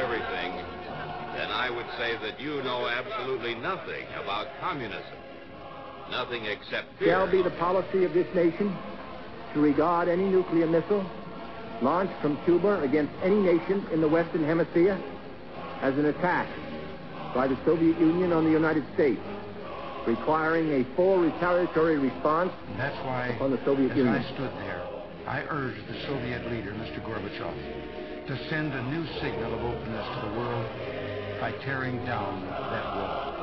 everything, then I would say that you know absolutely nothing about communism. Nothing except fear. Shall be the policy of this nation to regard any nuclear missile launched from Cuba against any nation in the Western Hemisphere as an attack by the Soviet Union on the United States, requiring a full retaliatory response. And that's why, on the Soviet Union. As I stood there, I urged the Soviet leader, Mr. Gorbachev, to send a new signal of openness to the world by tearing down that wall.